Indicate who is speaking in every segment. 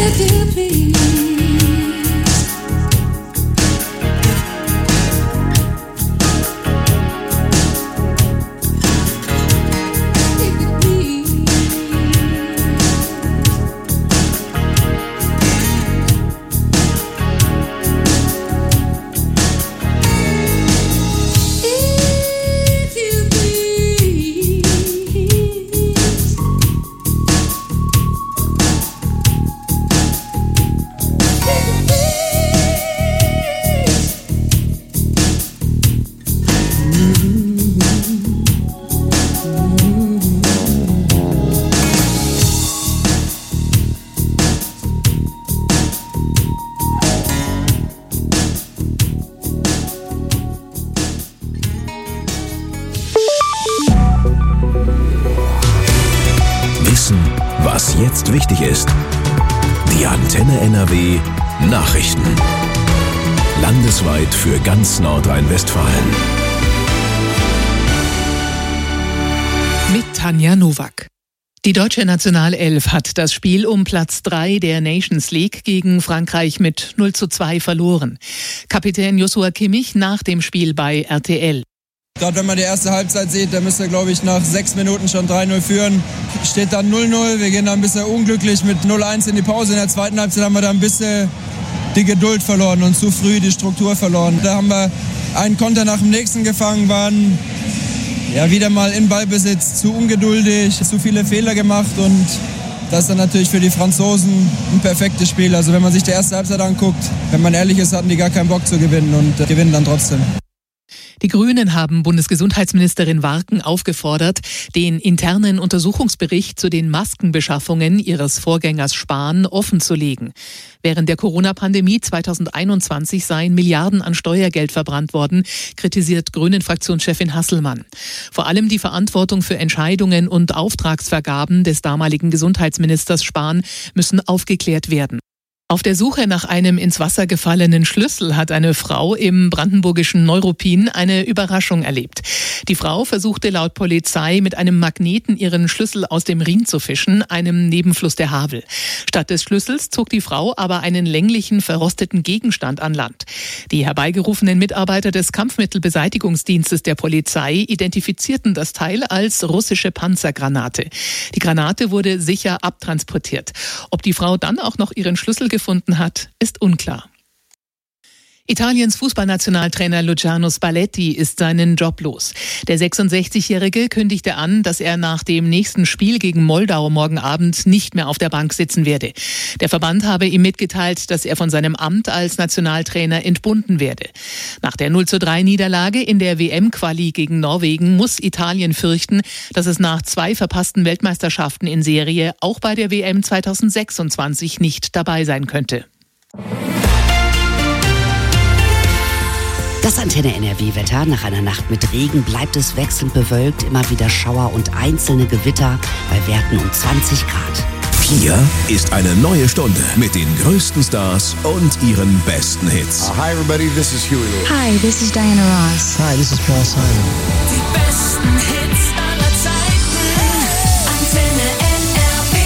Speaker 1: Was jetzt wichtig ist. Die Antenne NRW Nachrichten. Landesweit für ganz Nordrhein-Westfalen.
Speaker 2: Mit Tanja Nowak. Die deutsche Nationalelf hat das Spiel um Platz 3 der Nations League gegen Frankreich mit 0:2 verloren. Kapitän Joshua Kimmich nach dem Spiel bei RTL.
Speaker 3: Gerade wenn man die erste Halbzeit sieht, da müsste, glaube ich, nach 6 Minuten schon 3-0 führen. Steht dann 0-0. Wir gehen dann ein bisschen unglücklich mit 0-1 in die Pause. In der zweiten Halbzeit haben wir da ein bisschen die Geduld verloren und zu früh die Struktur verloren. Da haben wir einen Konter nach dem nächsten gefangen, waren wieder mal in Ballbesitz, zu ungeduldig, zu viele Fehler gemacht und das ist dann natürlich für die Franzosen ein perfektes Spiel. Also wenn man sich die erste Halbzeit anguckt, wenn man ehrlich ist, hatten die gar keinen Bock zu gewinnen und gewinnen dann trotzdem.
Speaker 2: Die Grünen haben Bundesgesundheitsministerin Warken aufgefordert, den internen Untersuchungsbericht zu den Maskenbeschaffungen ihres Vorgängers Spahn offenzulegen. Während der Corona-Pandemie 2021 seien Milliarden an Steuergeld verbrannt worden, kritisiert Grünen-Fraktionschefin Hasselmann. Vor allem die Verantwortung für Entscheidungen und Auftragsvergaben des damaligen Gesundheitsministers Spahn müssen aufgeklärt werden. Auf der Suche nach einem ins Wasser gefallenen Schlüssel hat eine Frau im brandenburgischen Neuruppin eine Überraschung erlebt. Die Frau versuchte laut Polizei mit einem Magneten ihren Schlüssel aus dem Rhin zu fischen, einem Nebenfluss der Havel. Statt des Schlüssels zog die Frau aber einen länglichen, verrosteten Gegenstand an Land. Die herbeigerufenen Mitarbeiter des Kampfmittelbeseitigungsdienstes der Polizei identifizierten das Teil als russische Panzergranate. Die Granate wurde sicher abtransportiert. Ob die Frau dann auch noch ihren Schlüssel gefunden hat, ist unklar. Italiens Fußballnationaltrainer Luciano Spalletti ist seinen Job los. Der 66-Jährige kündigte an, dass er nach dem nächsten Spiel gegen Moldau morgen Abend nicht mehr auf der Bank sitzen werde. Der Verband habe ihm mitgeteilt, dass er von seinem Amt als Nationaltrainer entbunden werde. Nach der 0:3-Niederlage in der WM-Quali gegen Norwegen muss Italien fürchten, dass es nach 2 verpassten Weltmeisterschaften in Serie auch bei der WM 2026 nicht dabei sein könnte.
Speaker 4: Das Antenne NRW-Wetter. Nach einer Nacht mit Regen bleibt es wechselnd bewölkt, immer wieder Schauer und einzelne Gewitter bei Werten um 20 Grad.
Speaker 1: Hier ist eine neue Stunde mit den größten Stars und ihren besten Hits.
Speaker 5: Hi everybody, this is Huey Lewis.
Speaker 6: Hi, this is Diana Ross.
Speaker 7: Hi, this is Paul Simon.
Speaker 8: Die besten Hits aller Zeiten. Antenne NRW.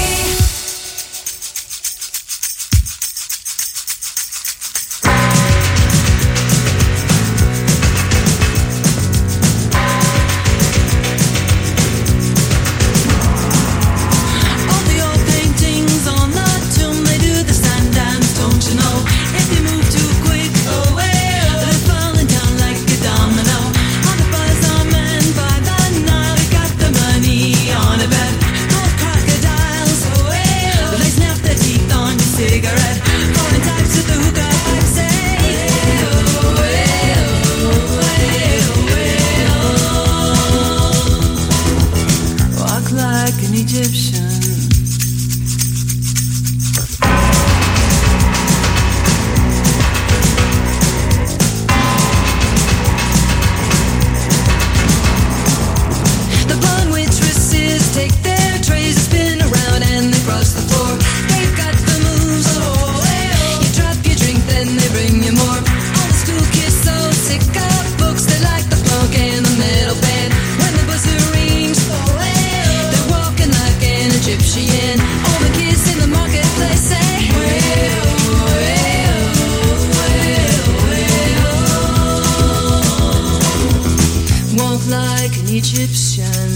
Speaker 9: Domino, all the buzz are meant by the night.
Speaker 8: like an Egyptian.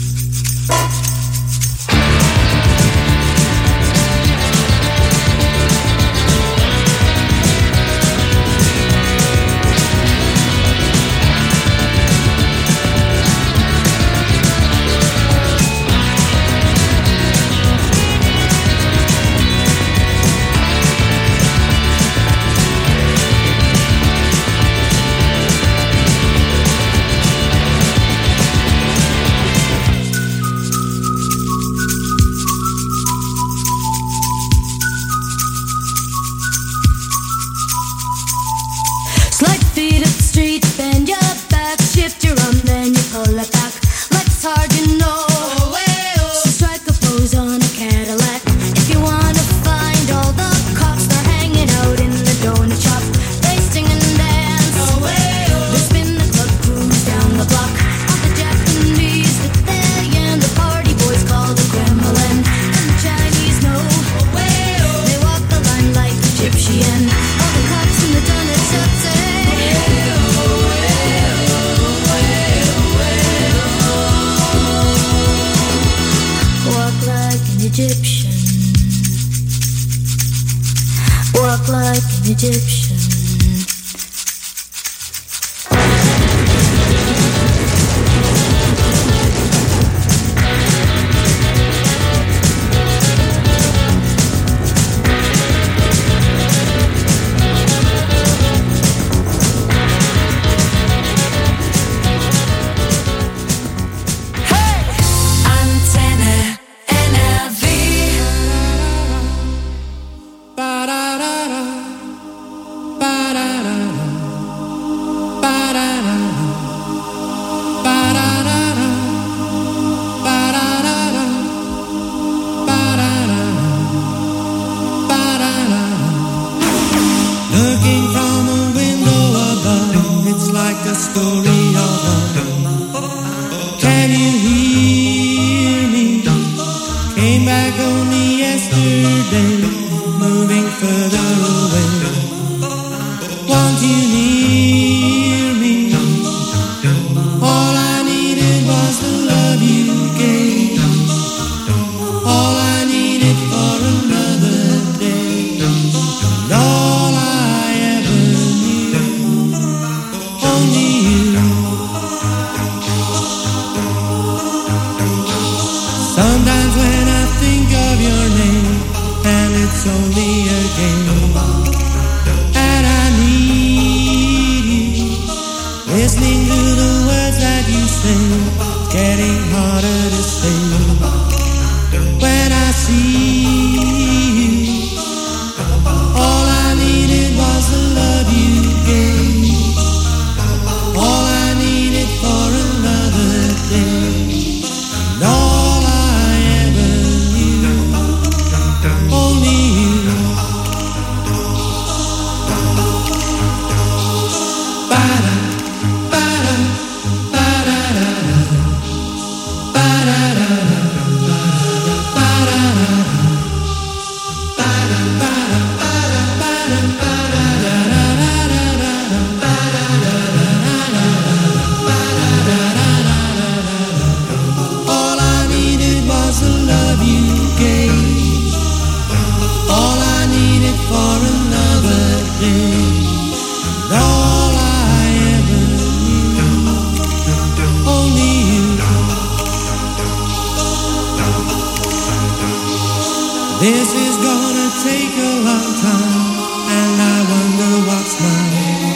Speaker 5: This is gonna take a long time, and I wonder what's mine.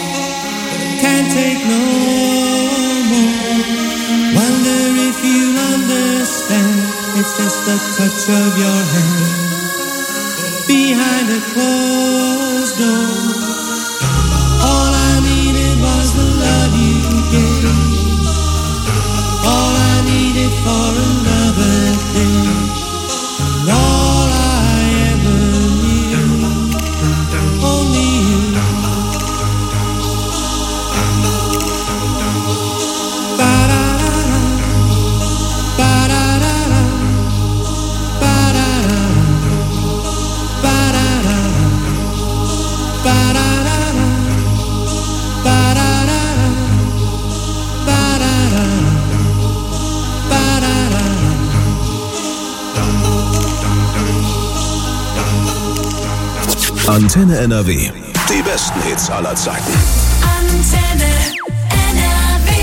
Speaker 5: Can't take no more. Wonder if you understand. It's just the touch of your hand behind a closed door. All I needed was the love you gave. All I needed for another day. And all I ever knew, only you. Ba-da-da-da, ba-da-da-da, ba-da-da-da, ba-da-da-da, ba-da-da-da, ba-da-da-da, ba-da-da-da.
Speaker 1: Antenne NRW. Die besten Hits aller Zeiten.
Speaker 8: Antenne NRW.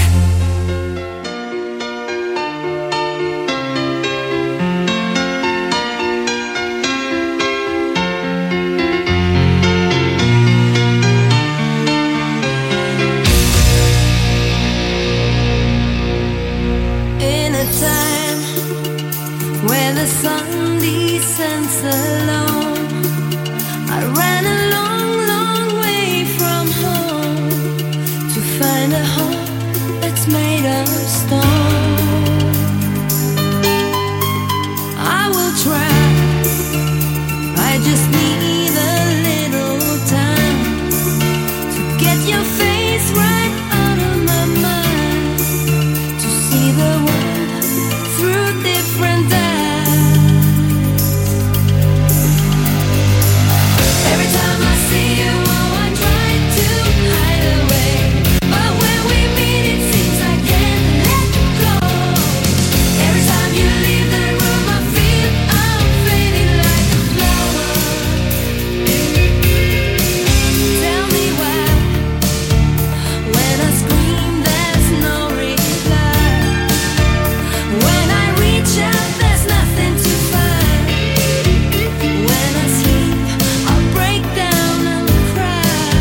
Speaker 6: In a time where the sun descends alone, I ran a long, long way from home to find a home that's made of stone. I will try, I just need a little time to get your face right out of my mind, to see the world through different eyes. Every time I see you, oh, I try to hide away, but when we meet, it seems I can't let go. Every time you leave the room, I feel I'm fading like a flower. Tell me why, when I scream, there's no reply. When I reach out, there's nothing to find. When I sleep, I'll break down and cry,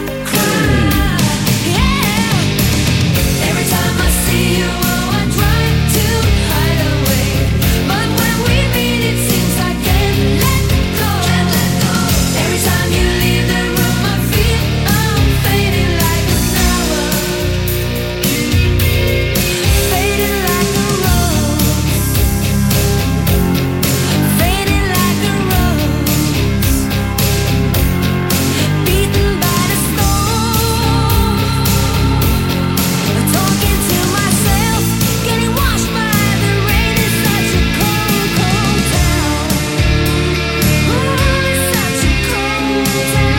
Speaker 6: yeah. Every time I see you, oh, I try to hide away, but when we meet, it seems I can't let go. Every time you leave the room, I feel I'm fading like a flower, fading like a rose, fading like a rose, beaten by the storm, talking to myself, getting washed by the rain. It's such a cold, cold town. Ooh, it's such a cold town.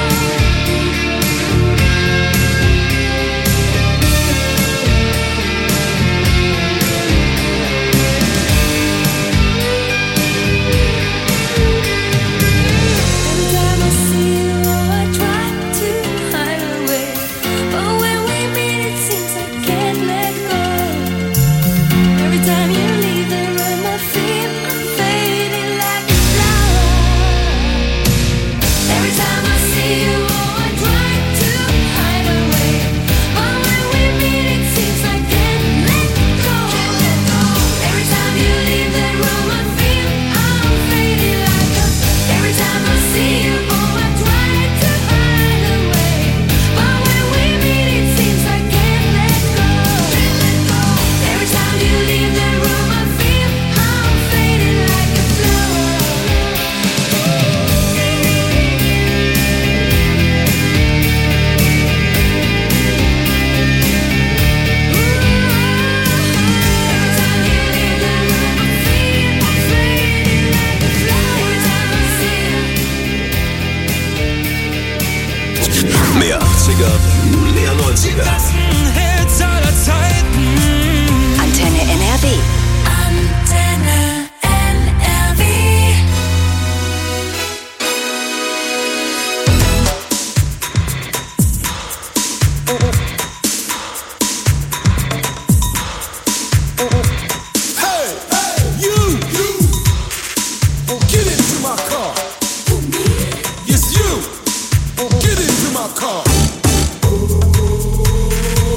Speaker 6: Every time I see you, oh, I try to hide away, but when we meet, it seems I can't let go. Every time you leave the room, I feel I'm fading like a flower. Every time I see you, oh, I try to hide away, but when we meet, it seems I can't let go. Every time you leave the room, I feel I'm fading like a. Every time I see you, oh, I try to hide away, but when we meet, it seems I can't let go. Every time you leave the room, I feel I'm fading like a flower.
Speaker 1: Mehr 80er, mehr 90er.
Speaker 5: Hits aller Zeiten.
Speaker 4: Antenne NRW.
Speaker 8: Antenne NRW.
Speaker 5: You, get into my car. Yes, you, get into my car.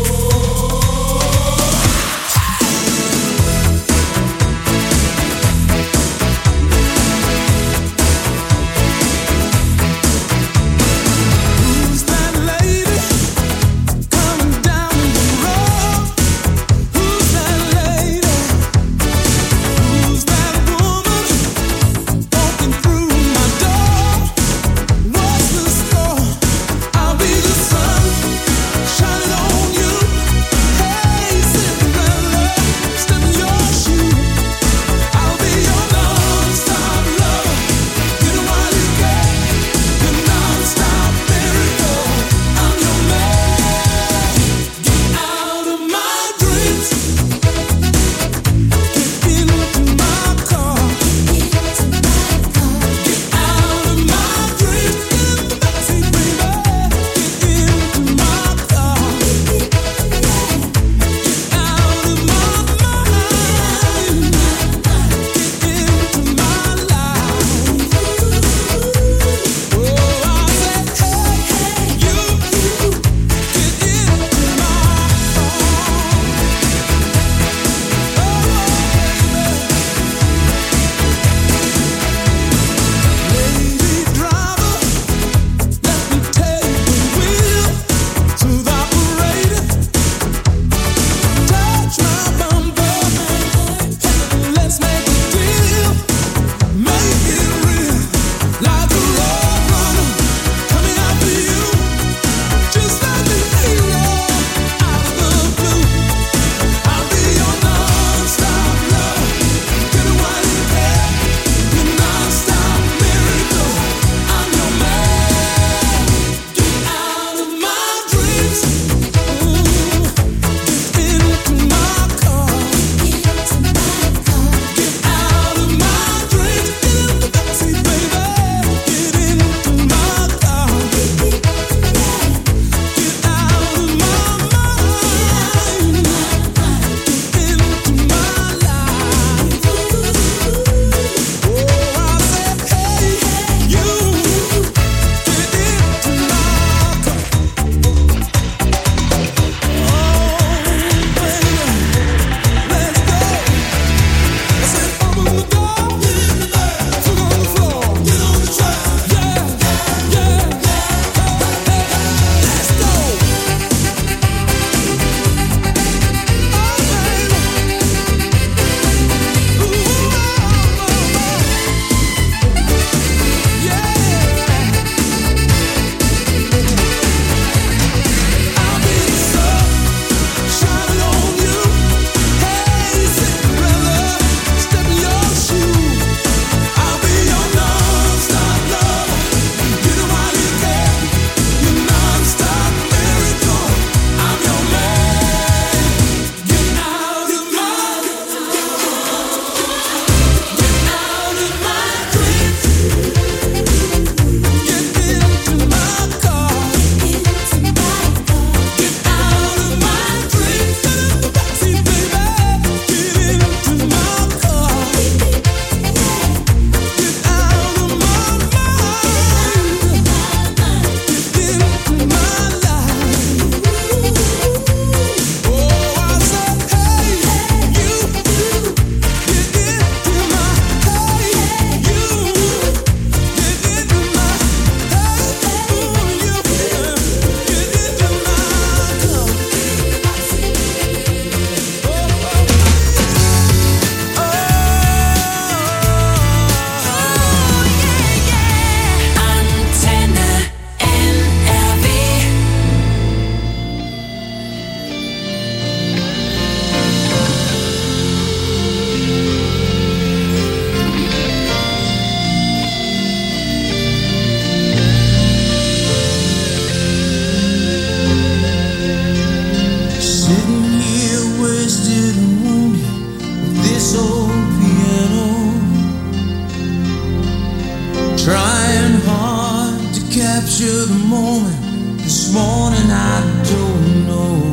Speaker 5: Trying hard to capture the moment. This morning I don't know.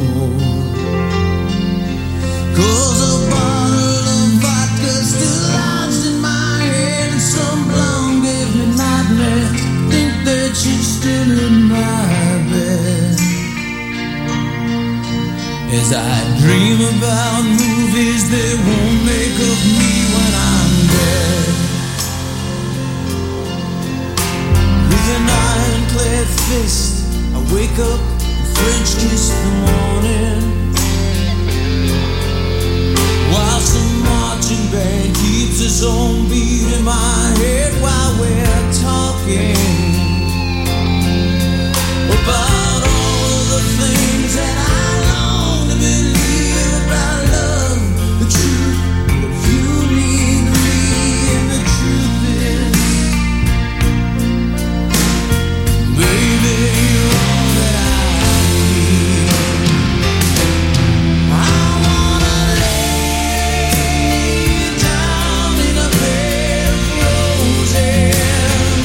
Speaker 5: 'Cause a bottle of vodka still lodged in my head, and some blonde gave me nightmares. Think that she's still in my bed. As I dream about movies that won't make of me when I'm dead. With an ironclad fist, I wake up and French kiss the morning, while some marching band keeps its own beat in my head while we're talking about all of the things that I long to believe about love, the truth, that you need me, and the truth is, baby, you're all that I need. I wanna lay down in a bed of roses.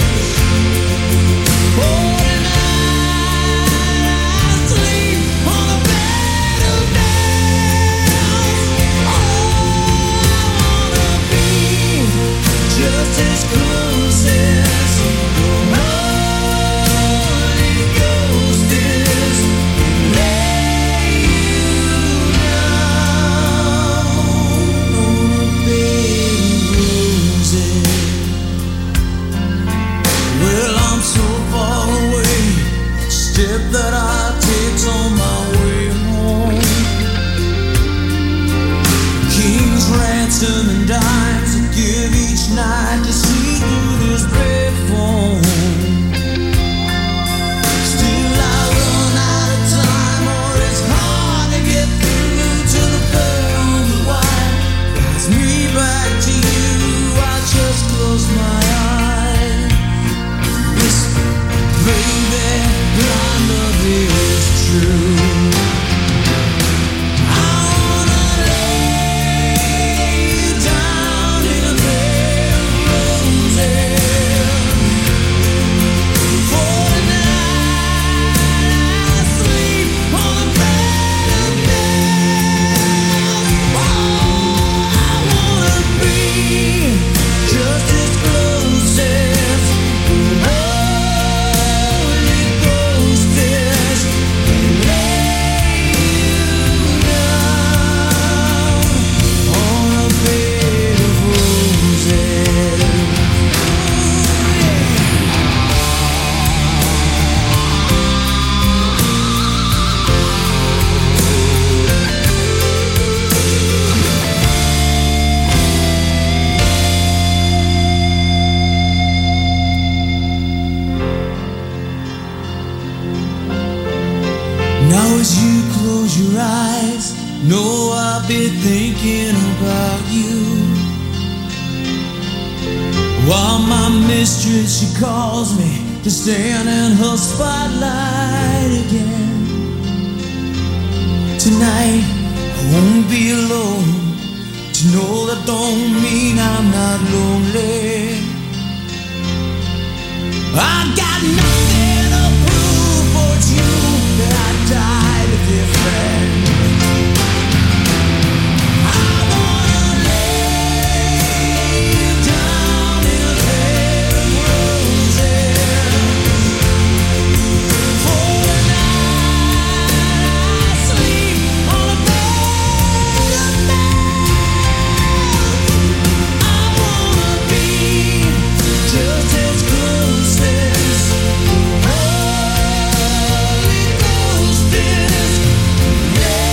Speaker 5: Oh, tonight I sleep on a bed of nails. Oh, I wanna be just as close as the Holy Ghost is. Lay you down on a bed of roses. Well, I'm so far away. Step that I take on my way home. King's ransom and dimes I give each night to see through this payphone. Still I run out of time, or it's hard to get through to the girl on the wire. Guides me back to you. I just close my eyes, whisper, baby, our love is true. I wanna lay you down in a bed of roses. For tonight I sleep on a bed of nails. Oh, I wanna be just as close as the Holy Ghost is. Lay you down on a bed of roses. Now as you close your eyes, know I'll be thinking about you. While my mistress, she calls me to stand in her spotlight again. Tonight I won't be alone. To know that don't mean I'm not lonely. I got nothing to prove, for it's you that I died to defend. I wanna lay you down in a bed of roses. For tonight I sleep on a bed of nails. I wanna be just as close as the Holy Ghost is. Lay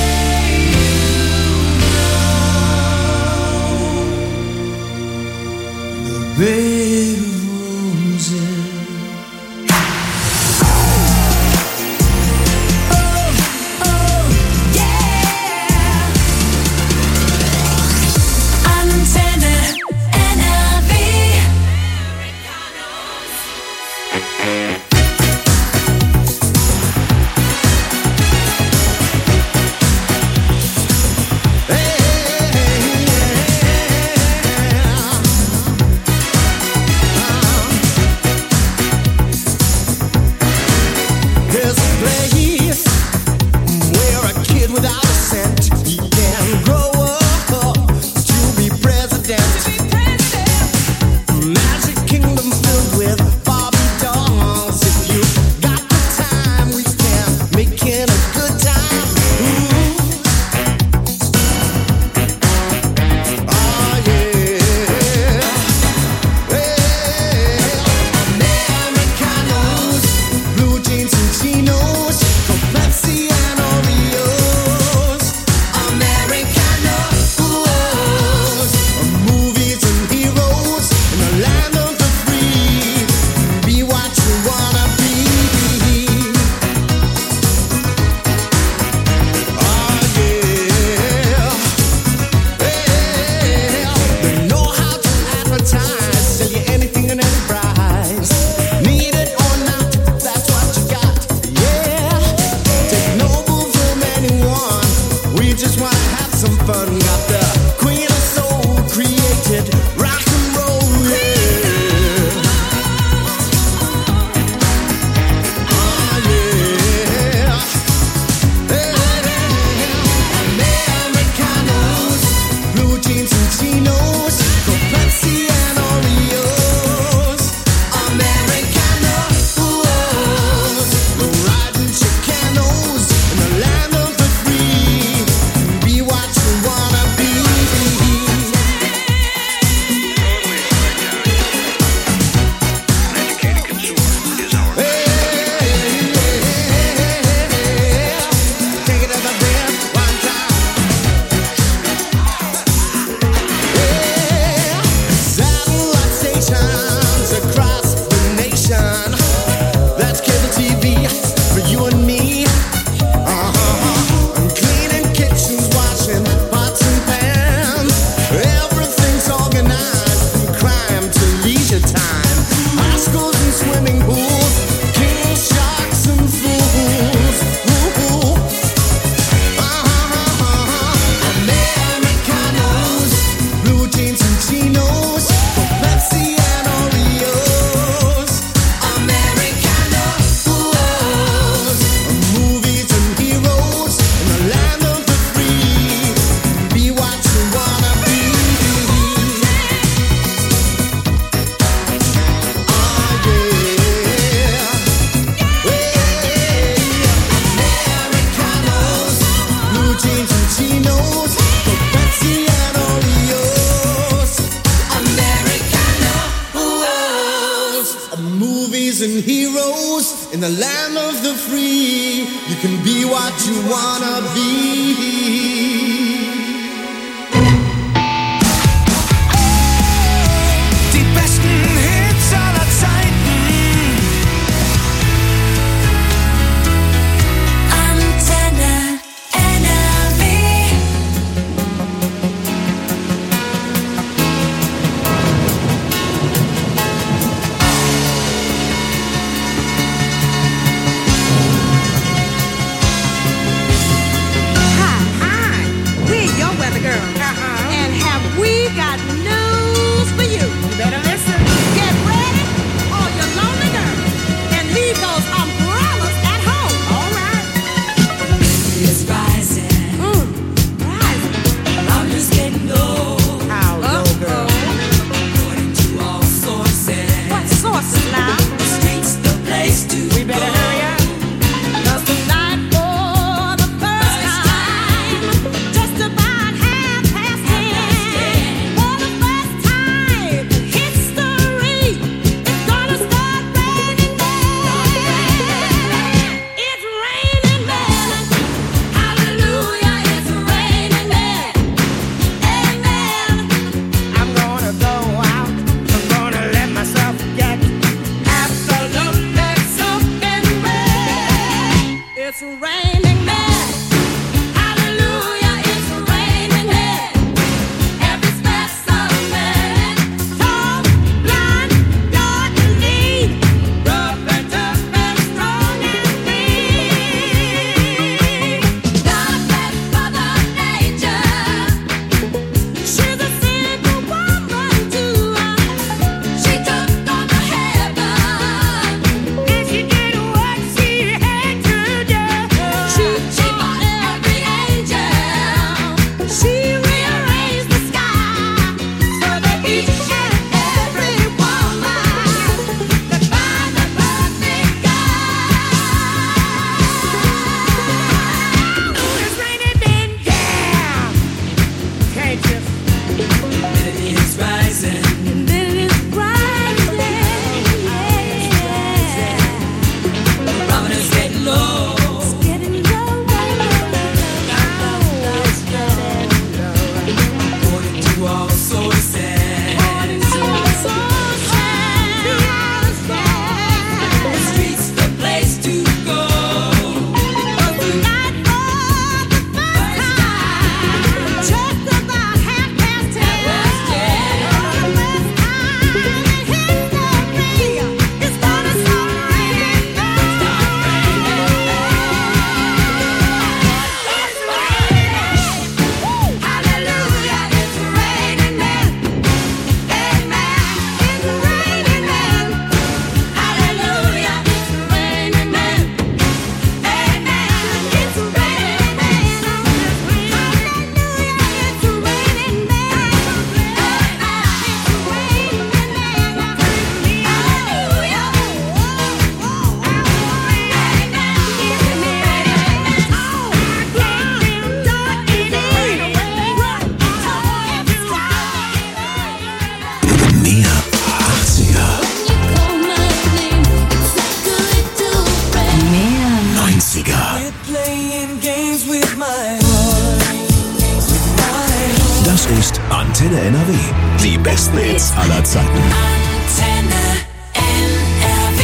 Speaker 5: movies and heroes in the land of the free. You can be what you wanna be.
Speaker 7: Die besten Hits aller Zeiten.
Speaker 8: Antenne NRW.
Speaker 9: Hi, we're your weather girl. And have we got news for you? You better listen. Get ready, all your lonely girls, and leave those umbrellas at home. All right.
Speaker 8: It's rising.
Speaker 9: Rising.
Speaker 8: I'm just getting low.
Speaker 9: How low, girl?
Speaker 8: According to all sources.
Speaker 9: What sources now?
Speaker 8: The streets, the place to
Speaker 9: We better
Speaker 8: go.
Speaker 9: hurry up. 'Cause tonight, for the first time, just about 10:30. For the first time in history, it's gonna start raining men. It's raining men. Hallelujah, it's raining men. Amen. I'm gonna go out. I'm gonna let myself get absolutely soaking wet. It's raining men. Hallelujah, it's raining men. Every specimen, tall, blind, dark and lean, rough and tough and strong and mean. God bless Mother Nature. She's a single woman too. She took on the heaven, and she did what she had to do. She fought every angel. She rearranged the sky so that each and every woman could find the perfect guy. It's raining men down. Can't you?
Speaker 8: It is rising.
Speaker 9: And then it's rising.
Speaker 8: Barometer's getting low.
Speaker 9: It's getting low.
Speaker 8: According to all sources. The streets, the place to go.
Speaker 9: Just about 10:30. It's gonna start raining. Hallelujah, it's raining men. Amen, it's raining men. Hallelujah, it's raining men. Amen, it's raining men. Hallelujah, it's raining men.
Speaker 1: Mehr 80er,
Speaker 4: Mehr
Speaker 1: 90er.
Speaker 7: Playing games with my
Speaker 1: Das ist Antenne NRW. Die besten Hits aller Zeiten.
Speaker 8: Antenne NRW.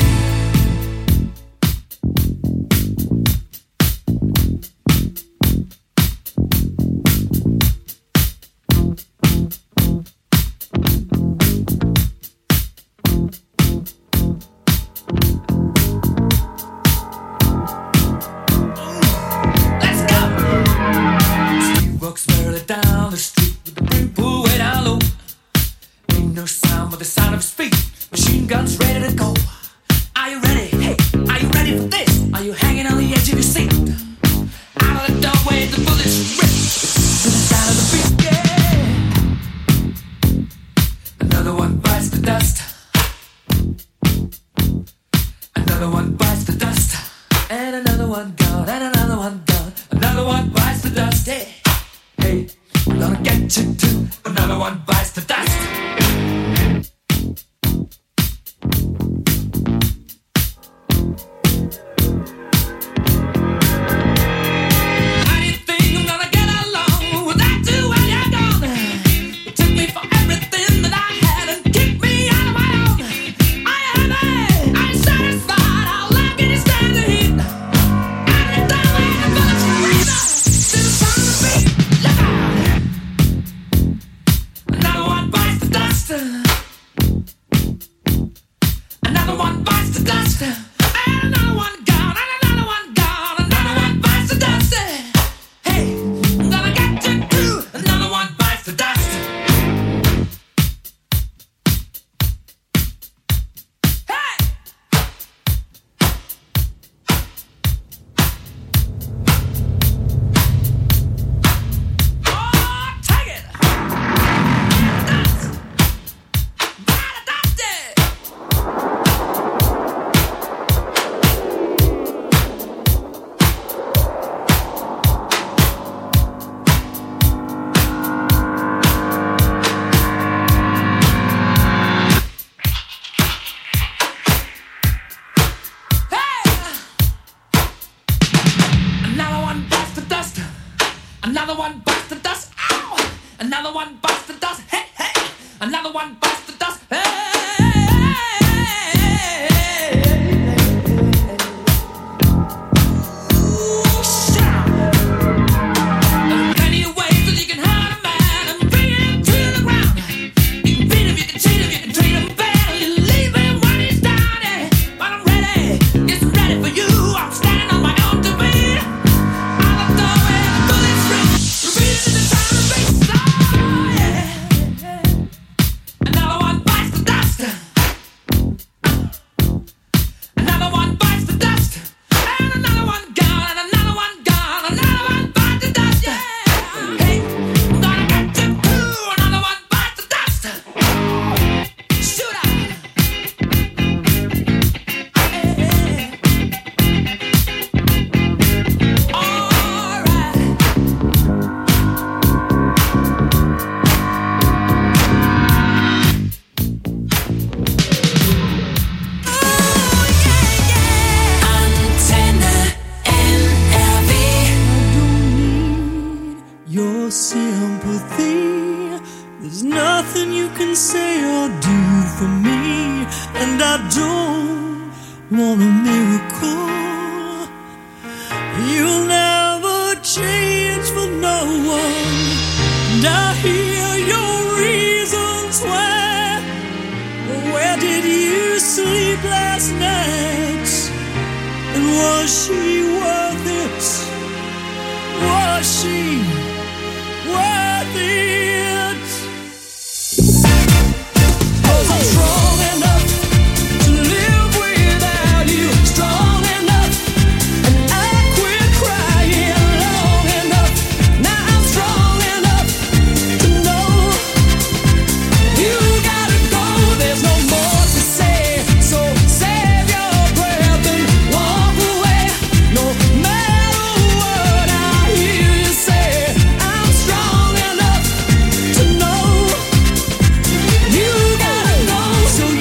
Speaker 8: Let's go. Steve walks merrily down the street with the brim pulled way down low. Ain't no sound but the sound of his feet. Machine guns ready to go. Are you ready? Hey, are you ready for this? Are you hanging on the edge of your seat? Out of the doorway, the bullets rip to the sound of the beat. Yeah. Another one bites the dust. Another one bites the dust. And another one gone. And another one gone. Another one bites the dust. Hey, hey, I'm gonna get you too. Another one bites the dust. Another one bites the dust. Ow! Another one bites the dust. Hey, hey! Another one bites the dust. Hey! Ooh, shout! There are plenty of ways that you can hurt a man and bring him to the ground. You can beat him, you can cheat him, you can treat him bad, or you leave him when he's down. But I'm ready, yes, I'm ready for you. I'm standing on my own two feet. I'm the door and the bullets ring. Repeating the time of race. Oh, yeah. Another one bites the dust. Another one bites the dust. And another one gone, and another one gone. Another one bites the dust. Hey, I'm gonna get you too. Another one bites the dust. Shoot out. All right. Antenne NRW.
Speaker 5: Your sympathy. There's nothing you can say or do for me, and I don't want a miracle. You'll never change for no one, and I hear your reasons why. Where did you sleep last night? And was she worth it? Was she worth it? 'Cause I'm strong enough to live without you, strong enough, and I quit crying long enough. Now I'm strong enough to know you gotta go. There's no more to say, so save your breath and walk away. No matter what I hear you say, I'm strong enough to know you gotta go. So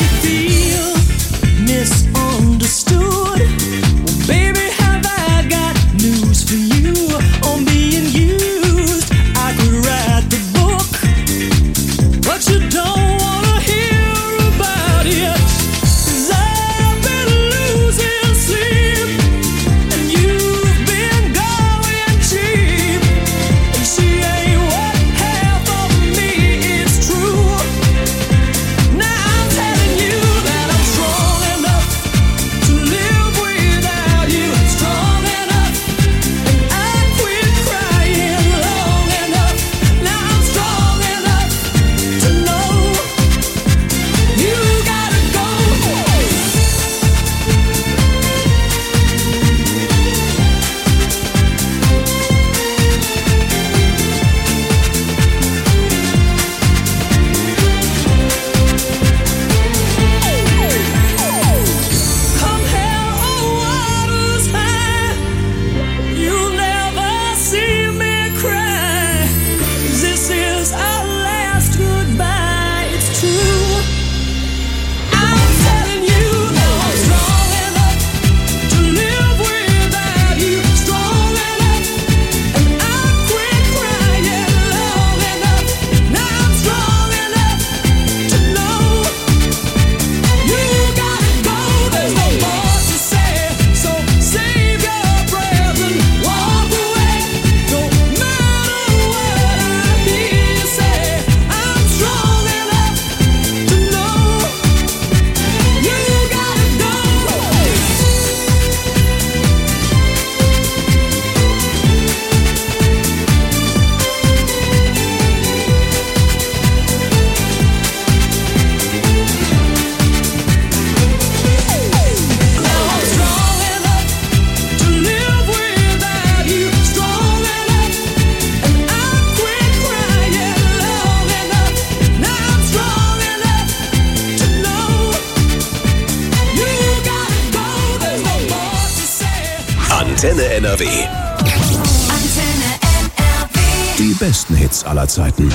Speaker 1: Antenne NRW.
Speaker 6: Antenne NRW.
Speaker 1: Die besten Hits aller Zeiten.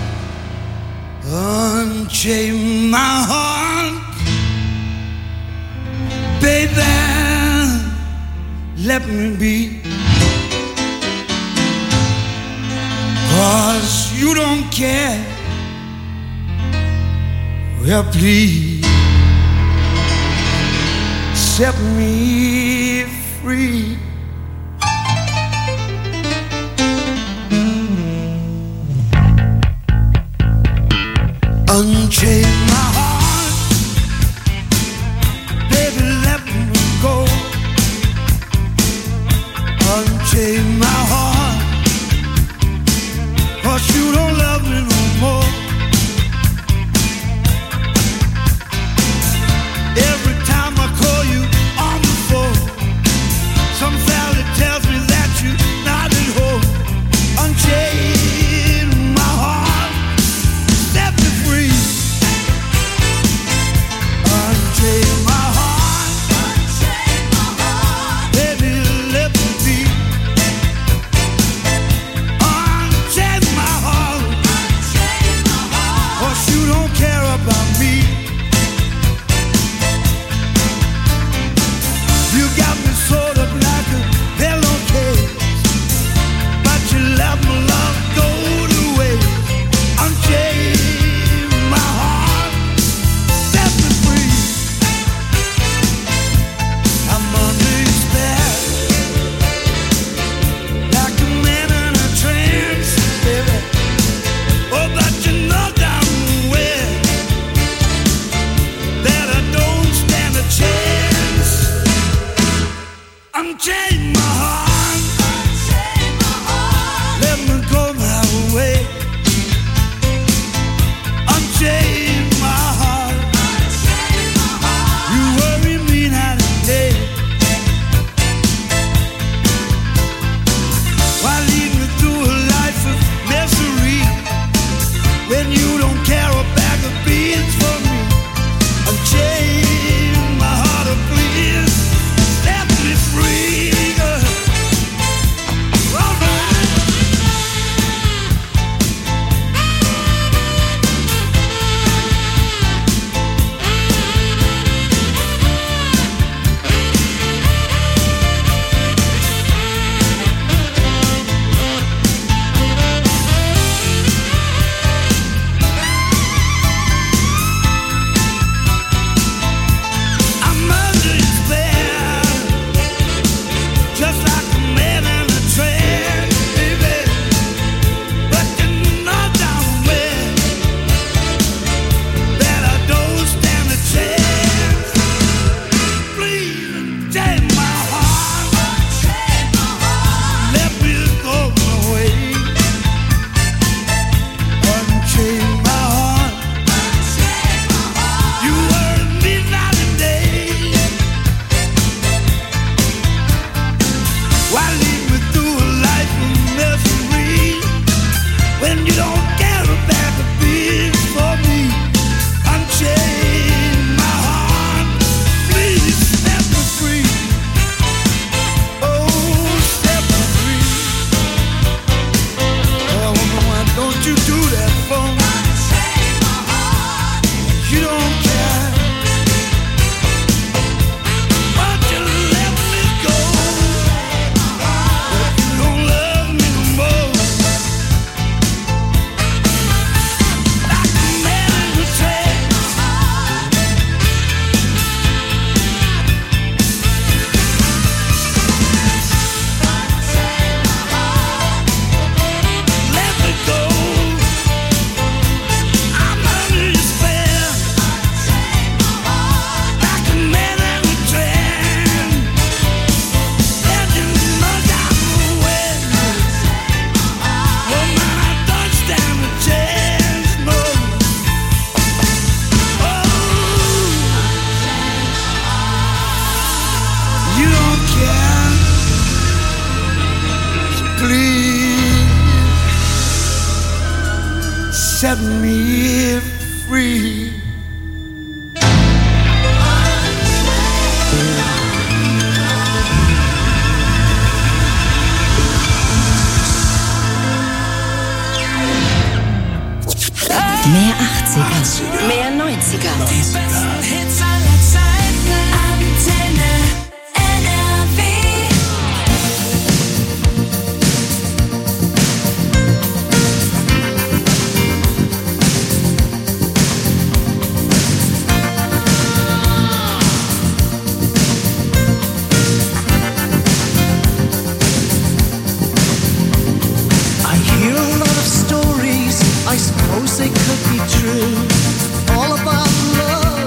Speaker 5: Unchain my heart, baby, let me be. 'Cause you don't care. Well, please set me free. Unchain my heart, baby, let me go. Unchain my heart, 'cause you don't love me no more. Every time I call you on the phone, some fella tells me that you're not at home. Unchain my heart, set me free. Unchain my heart, baby, let me be. Unchain my heart, 'cause you don't care about me. You got me sewed up like a pillowcase, but you let my love go to waste. Unchain my heart, set me free. I'm under your spell, like a man in a trance, baby. Oh, but you know damn well that I don't stand a chance. Unchain my heart, let me go my way. Unchain my heart, you worry me night and day. Why lead me through a life of misery when you don't care a bag of beans for me? Unchain my heart, oh please, set me free, girl. All right. I'm under your spell, just like a man in a trance, baby. But you know damn well that I don't stand a chance. Please take my heart, let me go my way. Unchain my heart, you worry me night and day. Why lead me through a life of misery when you don't care a bag of beans for me? Unchain my heart, please set me free. Oh, set me free. Oh, why don't you do that for me? You don't care. Why'd you let me go? If you don't love me no more. Like a man in a trance. Let me go. I'm under your spell. Like a man in a trance. And you know damn well, oh man, I don't stand a chance, no. Oh, you don't care. So please set me free.
Speaker 7: Die besten Hits aller Zeiten. Antenne NRW.
Speaker 10: I hear a lot of stories, I suppose they could be true. All about love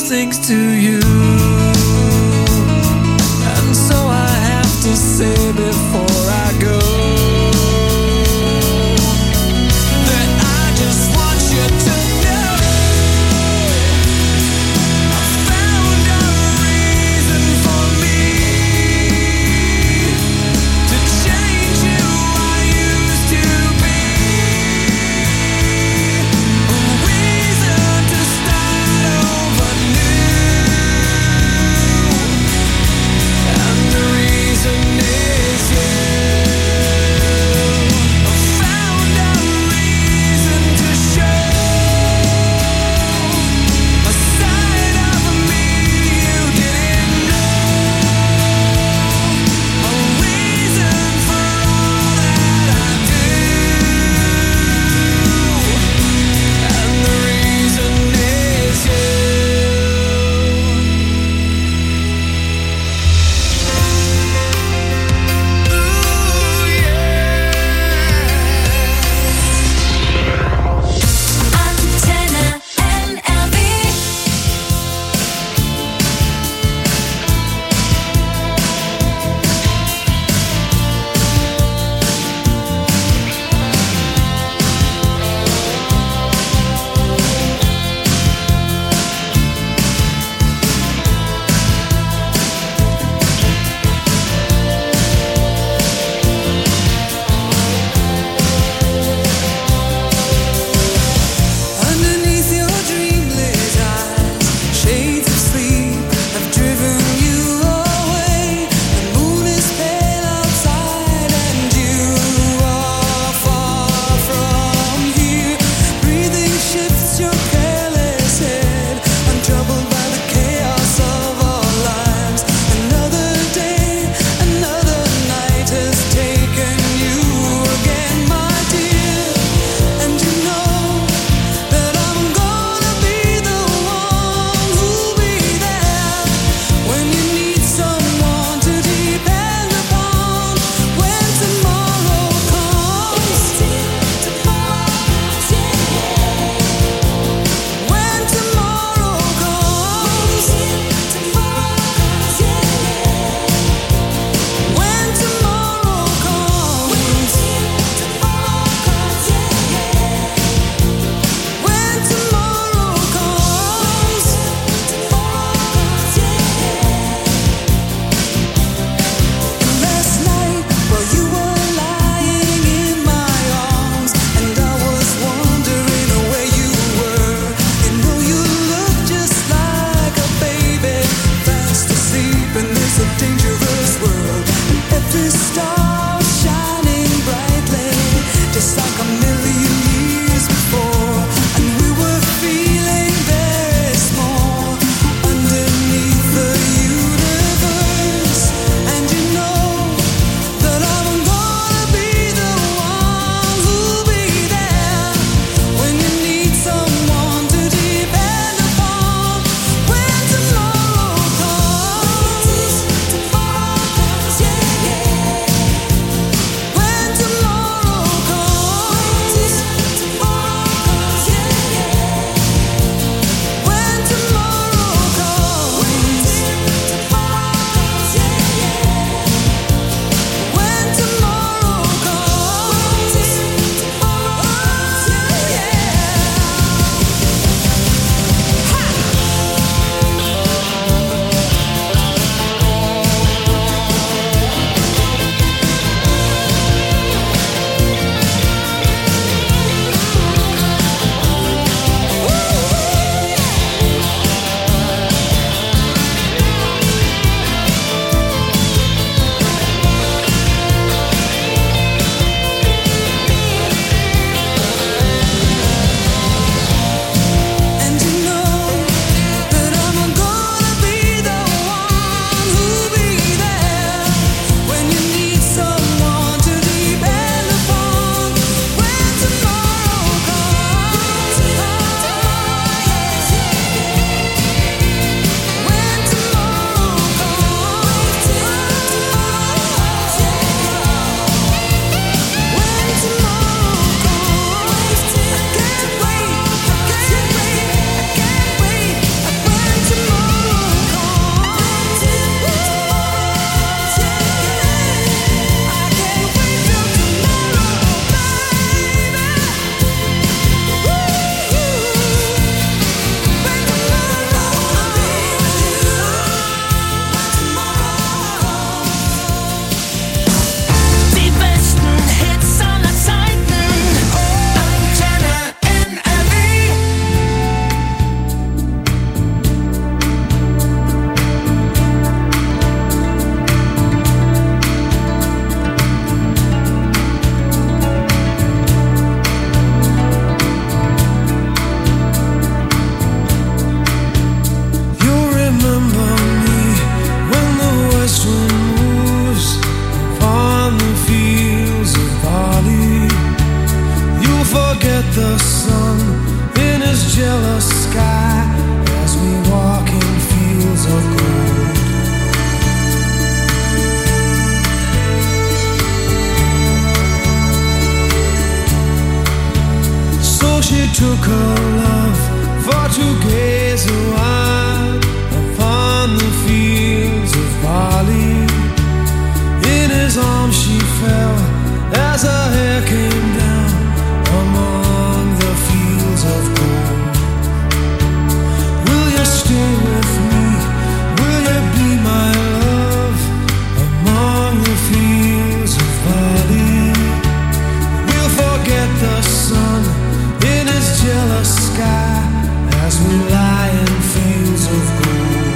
Speaker 8: things to you. And so I have to say before I go that I just want you to know I found a reason for me to change who I used to be. A reason to start over new. And the reason is you.
Speaker 5: took her love for to gaze awhile upon the fields of barley. In his arms she fell as her hair came down among the fields of gold. Will you stay with me? Will you be my love among the fields of barley? We'll forget the sun in his jealous sky as we lie in fields of gold.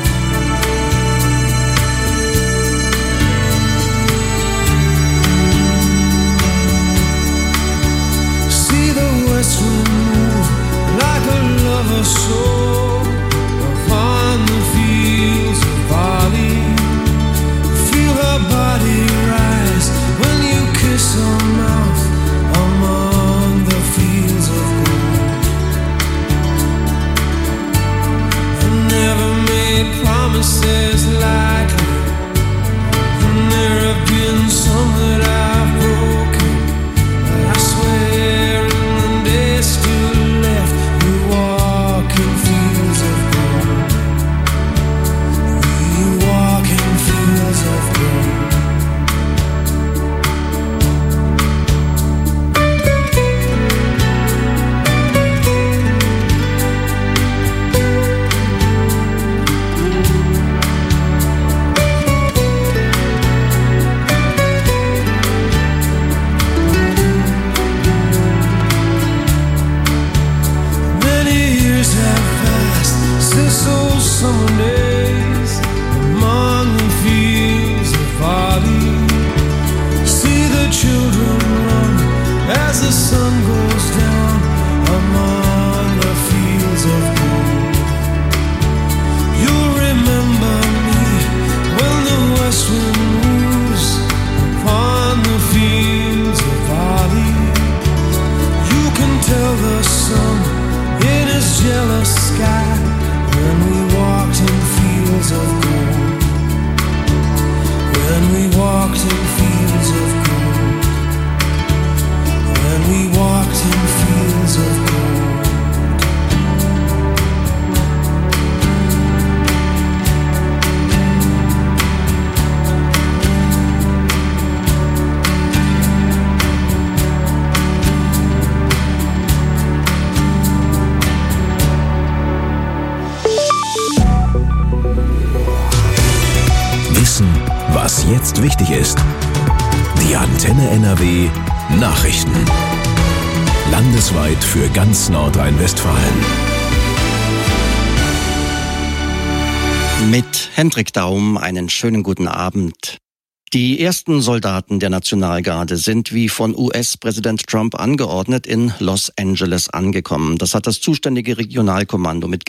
Speaker 5: See the west wind move like a lover's soul upon the fields of barley. Feel her body rise when you kiss her mouth among the fields of gold. I never made promises lightly, and there have been some that I've broken. But I swear in the days still left, we walk in fields of gold. We walk in fields of gold. Many years have passed since those summer days among the fields of barley. See the children run as the sun goes down among the fields of gold. You'll remember me when the west wind moves upon the fields of barley. You can tell the sun in his jealous sky when we walked in fields of gold. When we walked in fields of gold. When we walked in fields of gold.
Speaker 1: Wissen, was jetzt wichtig ist. Die Antenne NRW Nachrichten. Landesweit für ganz Nordrhein-Westfalen.
Speaker 11: Mit Hendrik Daum einen schönen guten Abend. Die ersten Soldaten der Nationalgarde sind wie von US-Präsident Trump angeordnet in Los Angeles angekommen. Das hat das zuständige Regionalkommando mitgeteilt.